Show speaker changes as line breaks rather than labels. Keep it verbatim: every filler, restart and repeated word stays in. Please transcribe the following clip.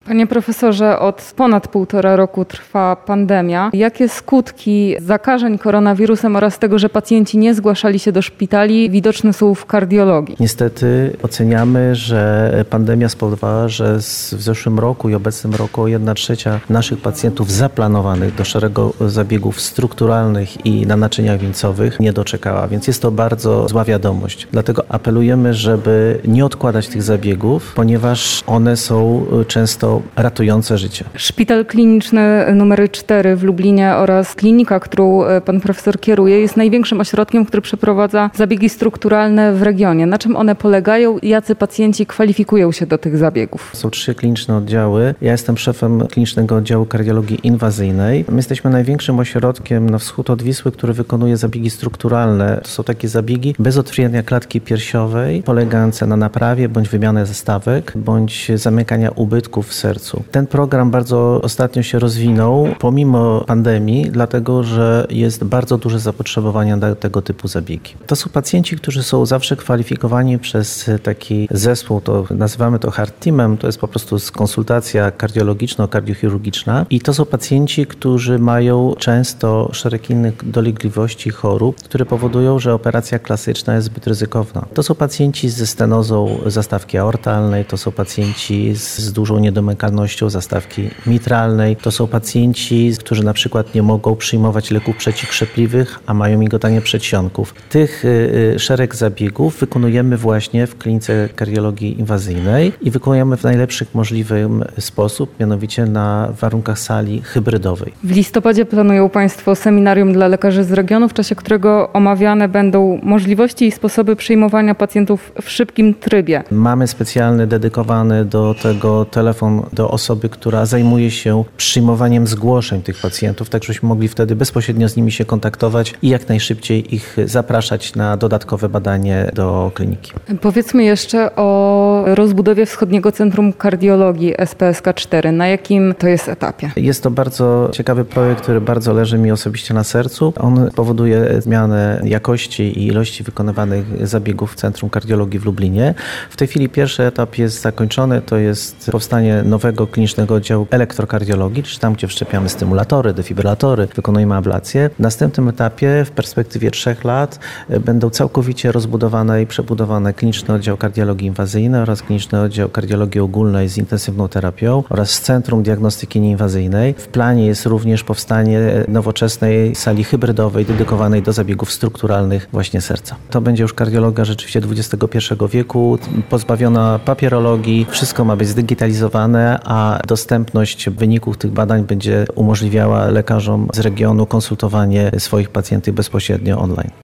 Panie profesorze, od ponad półtora roku trwa pandemia. Jakie skutki zakażeń koronawirusem oraz tego, że pacjenci nie zgłaszali się do szpitali, widoczne są w kardiologii?
Niestety oceniamy, że pandemia spowodowała, że w zeszłym roku i obecnym roku jedna trzecia naszych pacjentów zaplanowanych do szeregu zabiegów strukturalnych i na naczyniach wieńcowych nie doczekała, więc jest to bardzo zła wiadomość. Dlatego apelujemy, żeby nie odkładać tych zabiegów, ponieważ one są często ratujące życie.
Szpital kliniczny numer cztery w Lublinie oraz klinika, którą pan profesor kieruje, jest największym ośrodkiem, który przeprowadza zabiegi strukturalne w regionie. Na czym one polegają i jacy pacjenci kwalifikują się do tych zabiegów?
Są trzy kliniczne oddziały. Ja jestem szefem klinicznego oddziału kardiologii inwazyjnej. My jesteśmy największym ośrodkiem na wschód od Wisły, który wykonuje zabiegi strukturalne. To są takie zabiegi bez otwierania klatki piersiowej, polegające na naprawie bądź wymianę zestawek, bądź zamykania ubytków w sercu. Ten program bardzo ostatnio się rozwinął, pomimo pandemii, dlatego że jest bardzo duże zapotrzebowanie na tego typu zabiegi. To są pacjenci, którzy są zawsze kwalifikowani przez taki zespół, to nazywamy to hard teamem, to jest po prostu konsultacja kardiologiczno-kardiochirurgiczna i to są pacjenci, którzy mają często szereg innych dolegliwości, chorób, które powodują, że operacja klasyczna jest zbyt ryzykowna. To są pacjenci ze stenozą zastawki aortalnej, to są pacjenci z, z dużą niedomykalnością zastawki mitralnej, to są pacjenci, którzy na przykład nie mogą przyjmować leków przeciwkrzepliwych, a mają migotanie przedsionków. Tych y, szereg zabiegów wykonujemy właśnie w klinice kardiologii inwazyjnej i wykonujemy w najlepszych możliwym sposób, mianowicie na warunkach sali hybrydowej.
W listopadzie planują Państwo seminarium dla lekarzy z regionu, w czasie którego omawiane będą możliwości i sposoby przyjmowania pacjentów w szybkim trybie.
Mamy specjalny, dedykowany do tego telefon do osoby, która zajmuje się przyjmowaniem zgłoszeń tych pacjentów, tak żebyśmy mogli wtedy bezpośrednio z nimi się kontaktować i jak najszybciej ich zapraszać na dodatkowe badanie do kliniki.
Powiedzmy jeszcze o rozbudowie Wschodniego Centrum Kardiologii S P S K cztery. Na jakim to jest etapie?
Jest to bardzo ciekawy projekt, który bardzo leży mi osobiście na sercu. On powoduje zmianę jakości i ilości wykonywanych zabiegów w Centrum Kardiologii w Lublinie. W tej chwili pierwszy etap jest zakończony, to jest powstanie nowego klinicznego oddziału elektrokardiologii, czyli tam, gdzie wszczepiamy stymulatory, defibrylatory, wykonujemy ablację. W następnym etapie, w perspektywie trzech lat, będą całkowicie rozbudowane i przebudowane kliniczny oddział kardiologii inwazyjnej oraz kliniczny oddział kardiologii ogólnej z intensywną terapią oraz Centrum Diagnostyki Nieinwazyjnej. W planie jest również powstanie nowoczesnej sali hybrydowej dedykowanej do zabiegów strukturalnych właśnie serca. To będzie już kardiologia rzeczywiście dwudziestego pierwszego wieku, pozbawiona papierologii, wszystko ma być zdigitalizowane, a dostępność wyników tych badań będzie umożliwiała lekarzom z regionu konsultowanie swoich pacjentów bezpośrednio online.